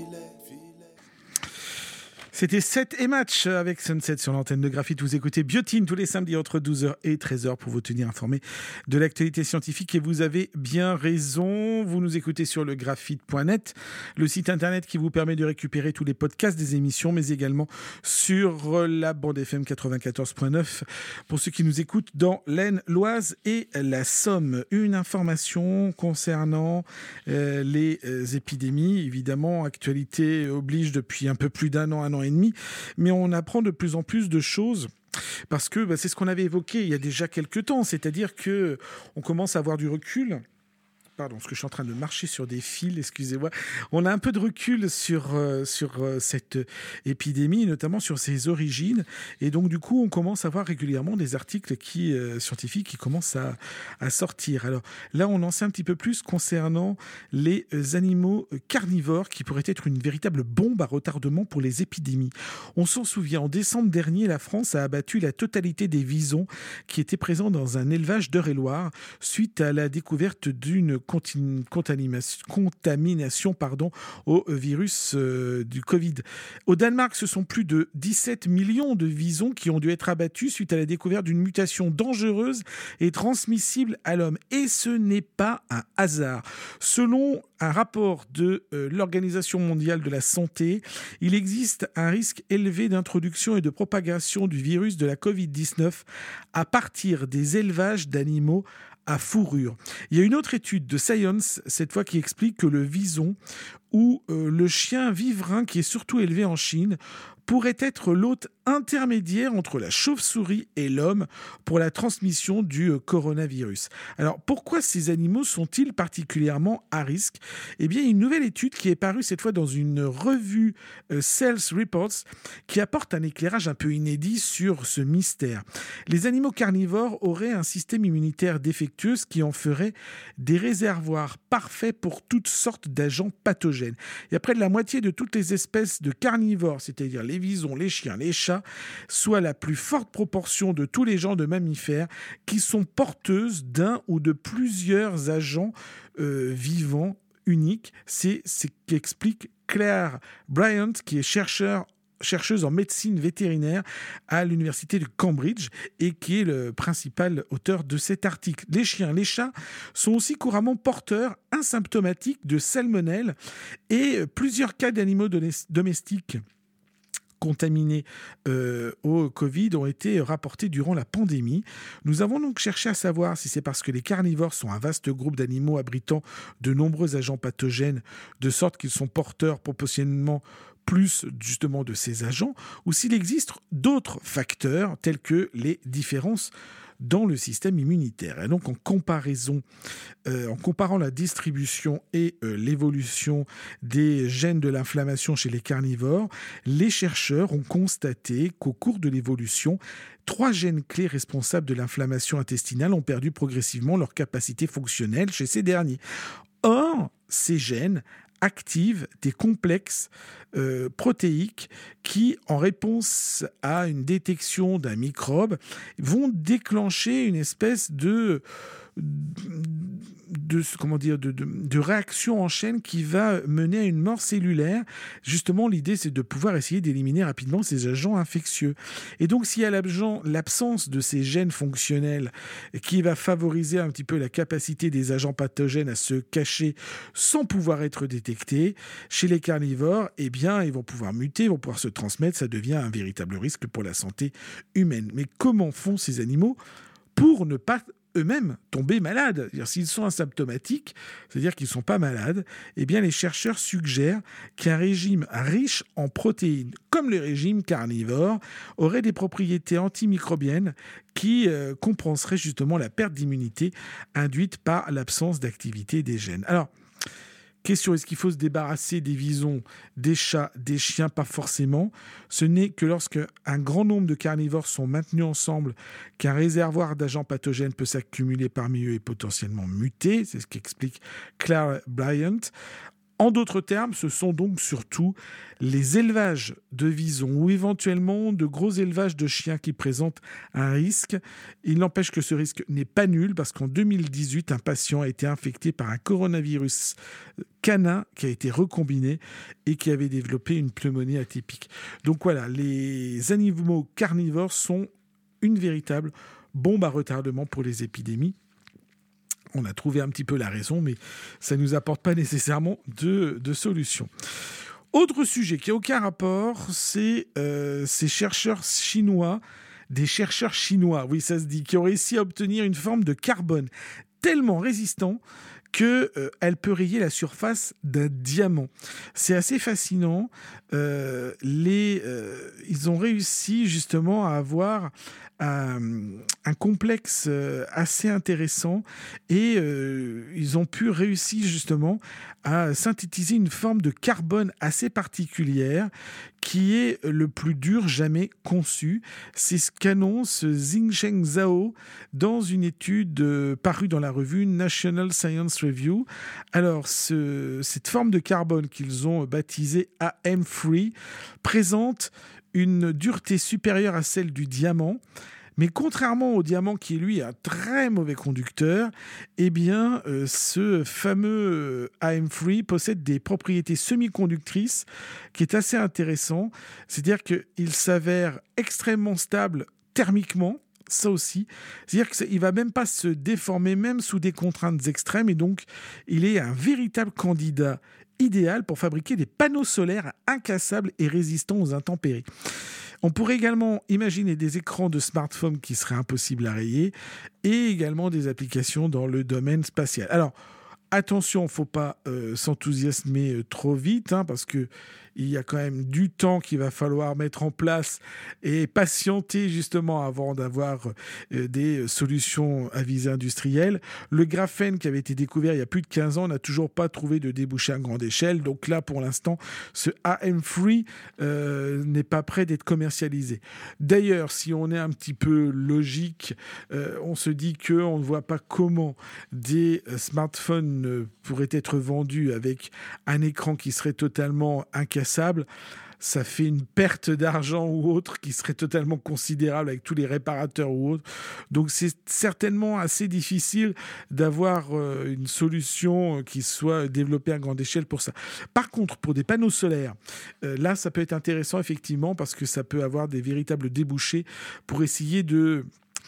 C'était 7 et match avec Sunset sur l'antenne de Graphite. Vous écoutez Biotine tous les samedis entre 12h et 13h pour vous tenir informé de l'actualité scientifique. Et vous avez bien raison. Vous nous écoutez sur le graphite.net, le site internet qui vous permet de récupérer tous les podcasts des émissions, mais également sur la bande FM 94.9 pour ceux qui nous écoutent dans l'Aisne, l'Oise et la Somme. Une information concernant les épidémies. Évidemment, actualité oblige depuis un peu plus d'un an et demi, mais on apprend de plus en plus de choses parce que c'est ce qu'on avait évoqué il y a déjà quelques temps, c'est-à-dire que on commence à avoir du recul. Pardon, parce que je suis en train de marcher sur des fils, excusez-moi. On a un peu de recul sur cette épidémie, notamment sur ses origines. Et donc, du coup, on commence à voir régulièrement des articles scientifiques qui commencent à sortir. Alors là, on en sait un petit peu plus concernant les animaux carnivores qui pourraient être une véritable bombe à retardement pour les épidémies. On s'en souvient, en décembre dernier, la France a abattu la totalité des visons qui étaient présents dans un élevage d'Eure-et-Loir suite à la découverte d'une contamination au virus du Covid. Au Danemark, ce sont plus de 17 millions de visons qui ont dû être abattus suite à la découverte d'une mutation dangereuse et transmissible à l'homme. Et ce n'est pas un hasard. Selon un rapport de l'Organisation mondiale de la santé, il existe un risque élevé d'introduction et de propagation du virus de la Covid-19 à partir des élevages d'animaux à fourrure. Il y a une autre étude de Science, cette fois, qui explique que le vison ou le chien vivrin, qui est surtout élevé en Chine, pourrait être l'hôte intermédiaire entre la chauve-souris et l'homme pour la transmission du coronavirus. Alors, pourquoi ces animaux sont-ils particulièrement à risque ? Eh bien, une nouvelle étude qui est parue cette fois dans une revue Cells Reports qui apporte un éclairage un peu inédit sur ce mystère. Les animaux carnivores auraient un système immunitaire défectueux, ce qui en ferait des réservoirs parfaits pour toutes sortes d'agents pathogènes. Il y a près de la moitié de toutes les espèces de carnivores, c'est-à-dire les visons, les chiens, les chats, soit la plus forte proportion de tous les genres de mammifères qui sont porteuses d'un ou de plusieurs agents vivants uniques. C'est ce qu'explique Claire Bryant, qui est chercheuse en médecine vétérinaire à l'université de Cambridge et qui est le principal auteur de cet article. Les chiens, les chats sont aussi couramment porteurs asymptomatiques de salmonelle et plusieurs cas d'animaux domestiques contaminés au Covid ont été rapportés durant la pandémie. Nous avons donc cherché à savoir si c'est parce que les carnivores sont un vaste groupe d'animaux abritant de nombreux agents pathogènes, de sorte qu'ils sont porteurs proportionnellement plus justement de ces agents, ou s'il existe d'autres facteurs tels que les différences dans le système immunitaire. Et donc en comparant la distribution et l'évolution des gènes de l'inflammation chez les carnivores, les chercheurs ont constaté qu'au cours de l'évolution, 3 gènes clés responsables de l'inflammation intestinale ont perdu progressivement leur capacité fonctionnelle chez ces derniers. Or, ces gènes activent des complexes protéiques qui, en réponse à une détection d'un microbe, vont déclencher une espèce de réaction en chaîne qui va mener à une mort cellulaire. Justement, l'idée, c'est de pouvoir essayer d'éliminer rapidement ces agents infectieux. Et donc, s'il y a l'absence de ces gènes fonctionnels qui va favoriser un petit peu la capacité des agents pathogènes à se cacher sans pouvoir être détectés, chez les carnivores, eh bien, ils vont pouvoir muter, ils vont pouvoir se transmettre, ça devient un véritable risque pour la santé humaine. Mais comment font ces animaux pour ne pas eux-mêmes tomber malades? C'est-à-dire, s'ils sont asymptomatiques, c'est-à-dire qu'ils ne sont pas malades, eh bien les chercheurs suggèrent qu'un régime riche en protéines, comme le régime carnivore, aurait des propriétés antimicrobiennes qui compenseraient justement la perte d'immunité induite par l'absence d'activité des gènes. Alors, question, est-ce qu'il faut se débarrasser des visons, des chats, des chiens? Pas forcément. Ce n'est que lorsque un grand nombre de carnivores sont maintenus ensemble qu'un réservoir d'agents pathogènes peut s'accumuler parmi eux et potentiellement muter. C'est ce qu'explique Claire Bryant. En d'autres termes, ce sont donc surtout les élevages de visons ou éventuellement de gros élevages de chiens qui présentent un risque. Il n'empêche que ce risque n'est pas nul parce qu'en 2018, un patient a été infecté par un coronavirus canin qui a été recombiné et qui avait développé une pneumonie atypique. Donc voilà, les animaux carnivores sont une véritable bombe à retardement pour les épidémies. On a trouvé un petit peu la raison, mais ça ne nous apporte pas nécessairement de solution. Autre sujet qui n'a aucun rapport, c'est ces chercheurs chinois, oui ça se dit, qui ont réussi à obtenir une forme de carbone tellement résistant qu'elle peut rayer la surface d'un diamant. C'est assez fascinant. Ils ont réussi justement à avoir un complexe assez intéressant et ils ont pu réussir justement à synthétiser une forme de carbone assez particulière qui est le plus dur jamais conçu. C'est ce qu'annonce Xingsheng Zhao dans une étude parue dans la revue National Science Review. Alors, cette forme de carbone qu'ils ont baptisée AM3 présente une dureté supérieure à celle du diamant, Mais contrairement au diamant qui est lui un très mauvais conducteur, eh bien ce fameux AM3 possède des propriétés semi-conductrices qui est assez intéressant. C'est-à-dire qu'il s'avère extrêmement stable thermiquement. Ça aussi, c'est-à-dire qu'il ne va même pas se déformer, même sous des contraintes extrêmes, et donc il est un véritable candidat idéal pour fabriquer des panneaux solaires incassables et résistants aux intempéries. On pourrait également imaginer des écrans de smartphone qui seraient impossibles à rayer, et également des applications dans le domaine spatial. Alors, attention, il ne faut pas s'enthousiasmer trop vite, parce que il y a quand même du temps qu'il va falloir mettre en place et patienter justement avant d'avoir des solutions à visée industrielle. Le graphène qui avait été découvert il y a plus de 15 ans n'a toujours pas trouvé de débouché à grande échelle. Donc là, pour l'instant, ce AM3 n'est pas prêt d'être commercialisé. D'ailleurs, si on est un petit peu logique, on se dit qu'on ne voit pas comment des smartphones pourraient être vendus avec un écran qui serait totalement incassable. Ça fait une perte d'argent ou autre qui serait totalement considérable avec tous les réparateurs ou autres. Donc c'est certainement assez difficile d'avoir une solution qui soit développée à grande échelle pour ça. Par contre, pour des panneaux solaires, là ça peut être intéressant effectivement parce que ça peut avoir des véritables débouchés pour essayer de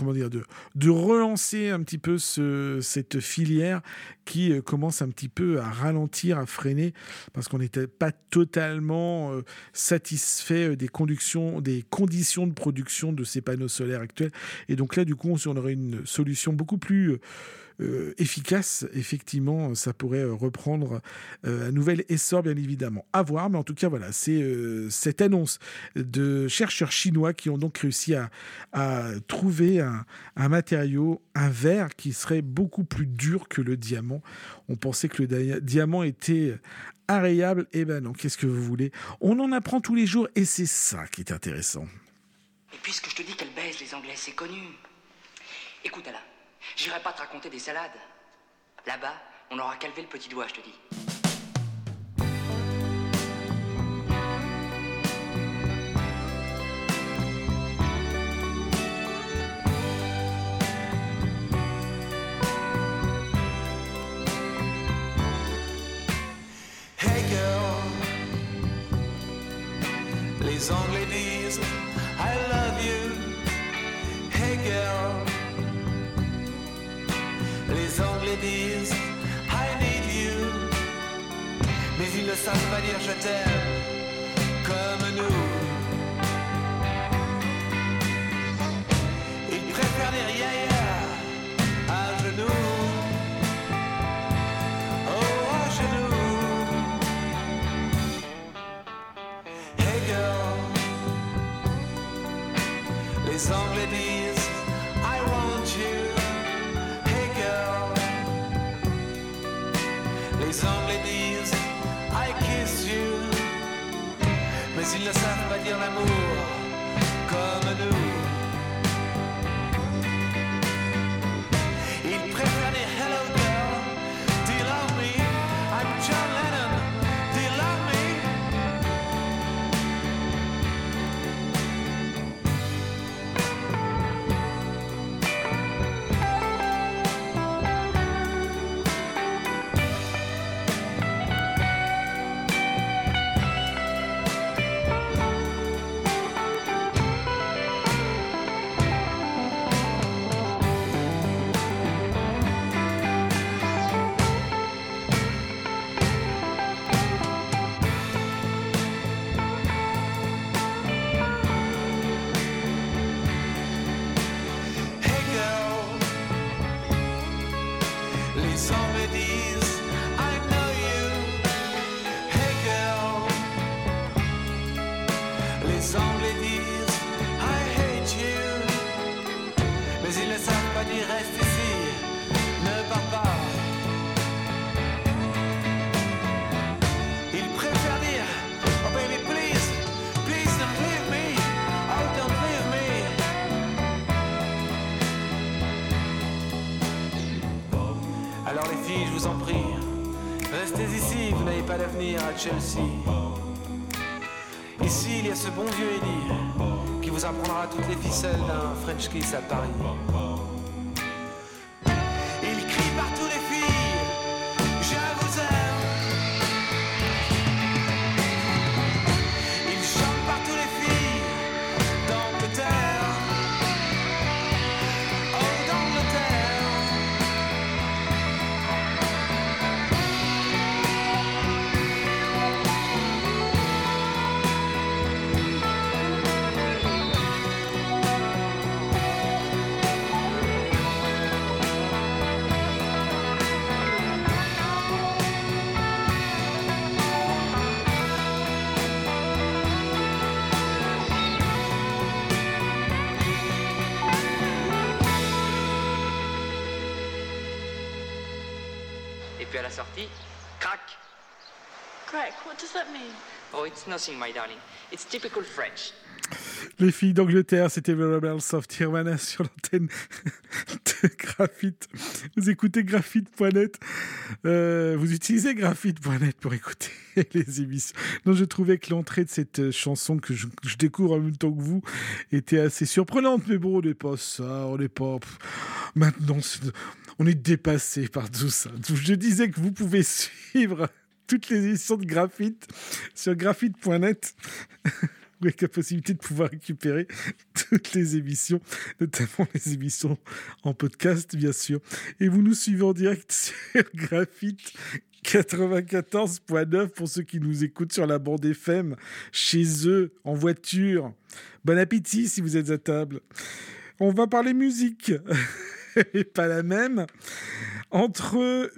relancer un petit peu cette filière qui commence un petit peu à ralentir, à freiner, parce qu'on n'était pas totalement satisfait des conditions de production de ces panneaux solaires actuels. Et donc là, du coup, si on aurait une solution beaucoup plus efficace, effectivement, ça pourrait reprendre un nouvel essor, bien évidemment. À voir, mais en tout cas, voilà, c'est cette annonce de chercheurs chinois qui ont donc réussi à trouver un matériau, un verre qui serait beaucoup plus dur que le diamant. On pensait que le diamant était inrayable. Eh ben non, qu'est-ce que vous voulez ? On en apprend tous les jours et c'est ça qui est intéressant. Et puisque je te dis qu'elle baise les Anglais, c'est connu. Écoute, Alain. J'irai pas te raconter des salades. Là-bas, on n'aura qu'à lever le petit doigt, je te dis. Hey girl, les Anglais disent I love you. Hey girl, les Anglais disent I need you. Mais ils ne savent pas dire je t'aime comme nous. Ils préfèrent dire yeah yeah à genoux. Oh à genoux. Hey girl, les Anglais disent I want you. Les Anglais disent I kiss you. Mais ils ne savent pas dire l'amour comme nous. Ils préfèrent dire hello girl, do you love me? I'm John Lennon, do you love me? Chelsea. Ici, il y a ce bon vieux Eddie qui vous apprendra toutes les ficelles d'un French kiss à Paris. Il crie partout les filles, je vous aime. Il chante partout les filles d'Angleterre. Oh, d'Angleterre. Et puis à la sortie, crac. Crack, what does that mean? Oh, it's nothing, my darling. It's typical French. Les filles d'Angleterre, c'était The Rebels of Nirvana sur l'antenne de Graphite. Vous écoutez Graphite.net. Vous utilisez Graphite.net pour écouter les émissions. Non, je trouvais que l'entrée de cette chanson que je découvre en même temps que vous était assez surprenante. Mais bon, on n'est pas ça, on n'est pas... Maintenant, on est dépassé par tout ça. Je disais que vous pouvez suivre toutes les émissions de Graphite sur Graphite.net. Avec la possibilité de pouvoir récupérer toutes les émissions, notamment les émissions en podcast, bien sûr. Et vous nous suivez en direct sur Graphite 94.9 pour ceux qui nous écoutent sur la bande FM, chez eux, en voiture. Bon appétit si vous êtes à table. On va parler musique. Et pas la même. Entre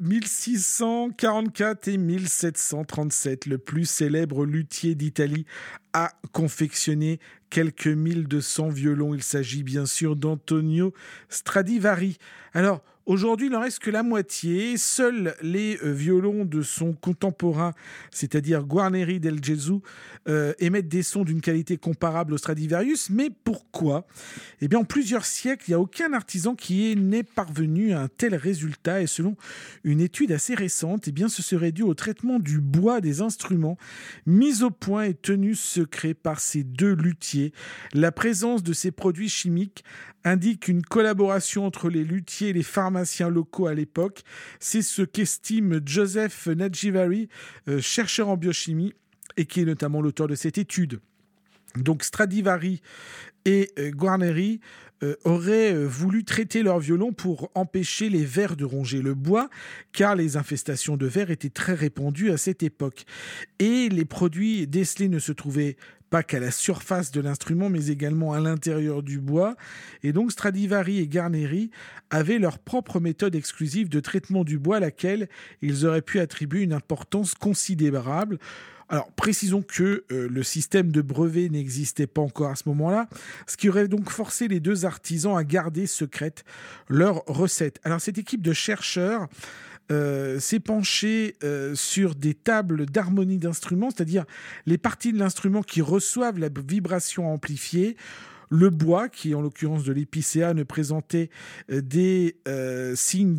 1644 et 1737, le plus célèbre luthier d'Italie a confectionné quelques 1200 violons. Il s'agit bien sûr d'Antonio Stradivari. Alors, aujourd'hui, il n'en reste que la moitié. Seuls les violons de son contemporain, c'est-à-dire Guarneri del Gesù, émettent des sons d'une qualité comparable au Stradivarius. Mais pourquoi ? Eh bien, en plusieurs siècles, il n'y a aucun artisan qui n'est parvenu à un tel résultat. Et selon une étude assez récente, eh bien, ce serait dû au traitement du bois des instruments mis au point et tenu secret par ces deux luthiers. La présence de ces produits chimiques indique une collaboration entre les luthiers et les pharmaciens locaux à l'époque. C'est ce qu'estime Joseph Najivary, chercheur en biochimie, et qui est notamment l'auteur de cette étude. Donc Stradivari et Guarneri auraient voulu traiter leur violon pour empêcher les vers de ronger le bois, car les infestations de vers étaient très répandues à cette époque. Et les produits décelés ne se trouvaient pas qu'à la surface de l'instrument, mais également à l'intérieur du bois. Et donc Stradivari et Guarneri avaient leur propre méthode exclusive de traitement du bois, à laquelle ils auraient pu attribuer une importance considérable. Alors, précisons que le système de brevet n'existait pas encore à ce moment-là, ce qui aurait donc forcé les deux artisans à garder secrète leur recette. Alors, cette équipe de chercheurs s'est penchée sur des tables d'harmonie d'instruments, c'est-à-dire les parties de l'instrument qui reçoivent la vibration amplifiée. Le bois, qui en l'occurrence de l'épicéa, ne présentait des signes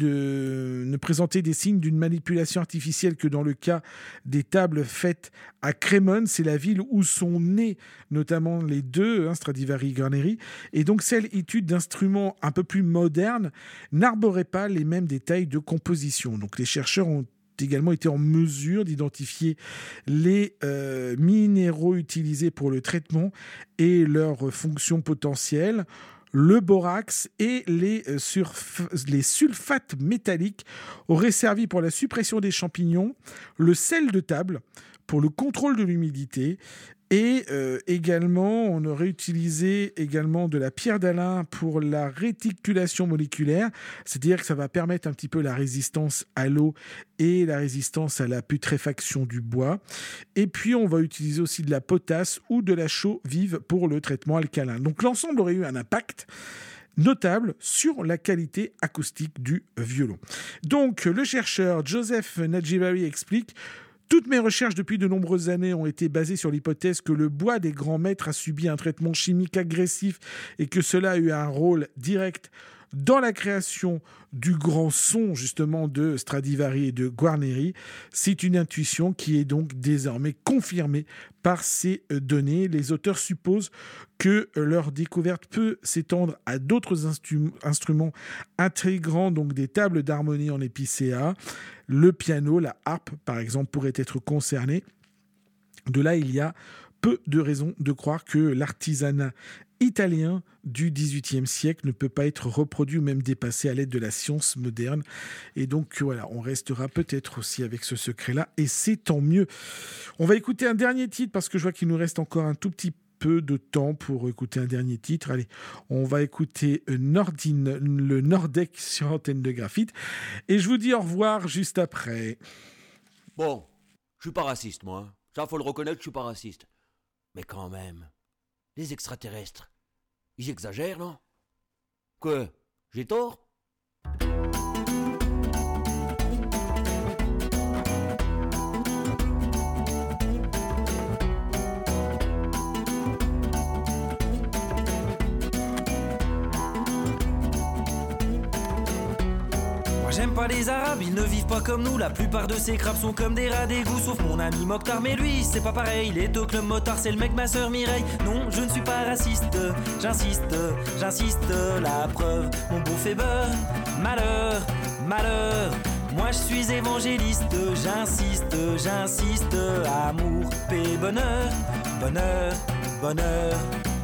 d'une manipulation artificielle que dans le cas des tables faites à Crémone. C'est la ville où sont nés notamment les deux, Stradivari et Guarneri. Et donc celle étude d'instruments un peu plus modernes n'arborait pas les mêmes détails de composition. Donc les chercheurs ont également été en mesure d'identifier les minéraux utilisés pour le traitement et leurs fonctions potentielles. Le borax et les sulfates métalliques auraient servi pour la suppression des champignons, le sel de table pour le contrôle de l'humidité. Et également, on aurait utilisé également de la pierre d'Alain pour la réticulation moléculaire, c'est-à-dire que ça va permettre un petit peu la résistance à l'eau et la résistance à la putréfaction du bois. Et puis, on va utiliser aussi de la potasse ou de la chaux vive pour le traitement alcalin. Donc, l'ensemble aurait eu un impact notable sur la qualité acoustique du violon. Donc, le chercheur Joseph Najivary explique: toutes mes recherches depuis de nombreuses années ont été basées sur l'hypothèse que le bois des grands maîtres a subi un traitement chimique agressif et que cela a eu un rôle direct dans la création du grand son justement de Stradivari et de Guarneri. C'est une intuition qui est donc désormais confirmée par ces données. Les auteurs supposent que leur découverte peut s'étendre à d'autres instruments intégrant donc des tables d'harmonie en épicéa. Le piano, la harpe par exemple pourraient être concernés. De là, il y a peu de raisons de croire que l'artisanat italien du XVIIIe siècle ne peut pas être reproduit ou même dépassé à l'aide de la science moderne. Et donc voilà, on restera peut-être aussi avec ce secret-là, et c'est tant mieux. On va écouter un dernier titre parce que je vois qu'il nous reste encore un tout petit peu de temps pour écouter un dernier titre. Allez, on va écouter Nordine, le Nordec sur Antenne de Graphite, et je vous dis au revoir juste après. Bon, je suis pas raciste moi. Ça, faut le reconnaître, je suis pas raciste. Mais quand même, les extraterrestres, ils exagèrent, non? Quoi? J'ai tort? J'aime pas les arabes, ils ne vivent pas comme nous. La plupart de ces crabes sont comme des rats d'égout. Sauf mon ami Mokhtar, mais lui c'est pas pareil. Il est au club motard, c'est le mec ma sœur Mireille. Non, je ne suis pas raciste, j'insiste, la preuve, mon beau fait beurre. Malheur, malheur, moi je suis évangéliste. J'insiste, amour, paix, bonheur, bonheur, bonheur.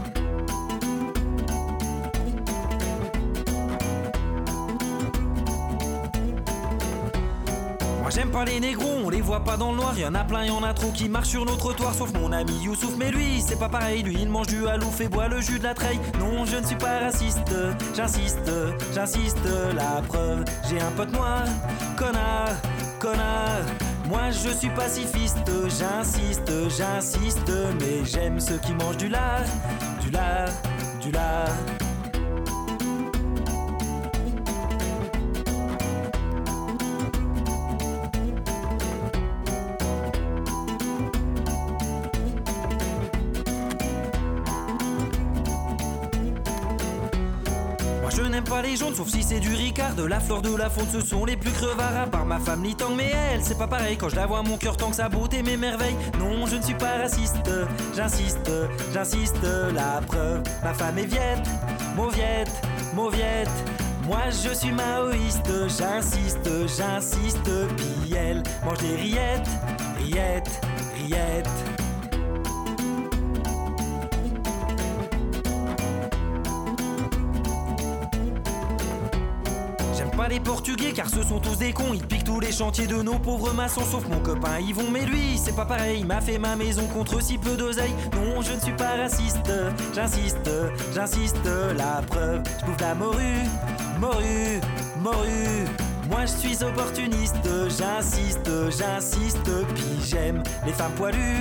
J'aime pas les négros, on les voit pas dans le noir. Y'en a plein, y'en a trop qui marchent sur nos trottoirs. Sauf mon ami Youssouf, mais lui c'est pas pareil. Lui il mange du halouf et boit le jus de la treille. Non, je ne suis pas raciste, j'insiste, la preuve, j'ai un pote noir. Connard, moi je suis pacifiste. J'insiste, mais j'aime ceux qui mangent du lard. Je n'aime pas les jaunes, sauf si c'est du Ricard. De la fleur, de la faune, ce sont les plus crevards. À part ma femme Litang, mais elle, c'est pas pareil. Quand je la vois, mon cœur tangue sa beauté, mes merveilles. Non, je ne suis pas raciste, j'insiste, la preuve. Ma femme est viette, mauviette. Moi je suis maoïste, j'insiste, puis elle mange des rillettes. Pas les Portugais car ce sont tous des cons. Ils piquent tous les chantiers de nos pauvres maçons. Sauf mon copain Yvon, mais lui c'est pas pareil. Il m'a fait ma maison contre si peu d'oseille. Non, je ne suis pas raciste, j'insiste, la preuve, je bouffe la morue. Moi je suis opportuniste, j'insiste, puis j'aime les femmes poilues.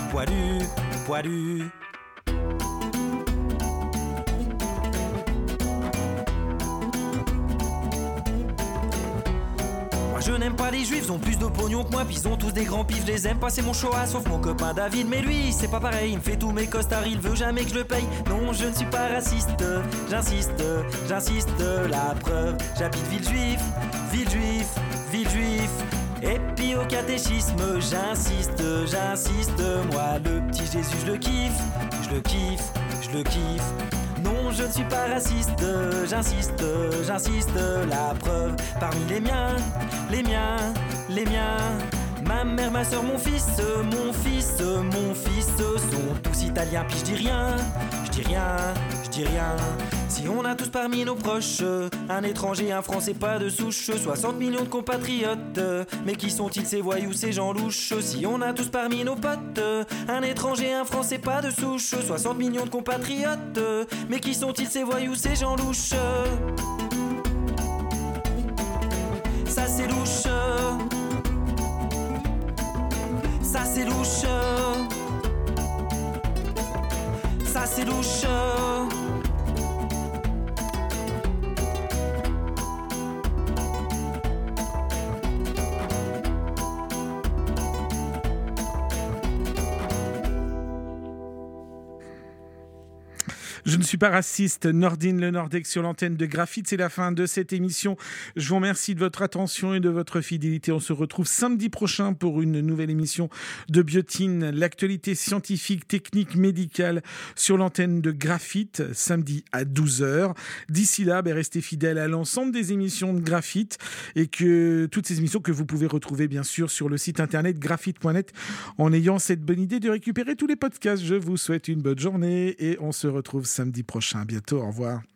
Je n'aime pas les juifs, ils ont plus de pognon que moi, puis ils ont tous des grands pifs, je les aime pas, c'est mon Shoah, sauf mon copain David, mais lui, c'est pas pareil, il me fait tous mes costards, il veut jamais que je le paye. Non, je ne suis pas raciste, j'insiste, la preuve, j'habite ville juif, et puis au catéchisme, j'insiste, moi le petit Jésus, je le kiffe. Non, je ne suis pas raciste, j'insiste, la preuve, parmi les miens, ma mère, ma soeur, mon fils sont tous italiens, puis je dis rien. Si on a tous parmi nos proches un étranger, un français pas de souche, 60 millions de compatriotes, mais qui sont-ils ces voyous, ces gens louches? Si on a tous parmi nos potes un étranger, un français pas de souche, 60 millions de compatriotes, mais qui sont-ils ces voyous, ces gens louches? Ça c'est louche. Ça c'est louche. Ça c'est louche. Je ne suis pas raciste, Nordine Le Nordex sur l'antenne de Graphite. C'est la fin de cette émission. Je vous remercie de votre attention et de votre fidélité. On se retrouve samedi prochain pour une nouvelle émission de Biotine, l'actualité scientifique, technique, médicale sur l'antenne de Graphite, samedi à 12h. D'ici là, restez fidèles à l'ensemble des émissions de Graphite et que toutes ces émissions que vous pouvez retrouver bien sûr sur le site internet graphite.net en ayant cette bonne idée de récupérer tous les podcasts. Je vous souhaite une bonne journée et on se retrouve samedi prochain. À bientôt, au revoir.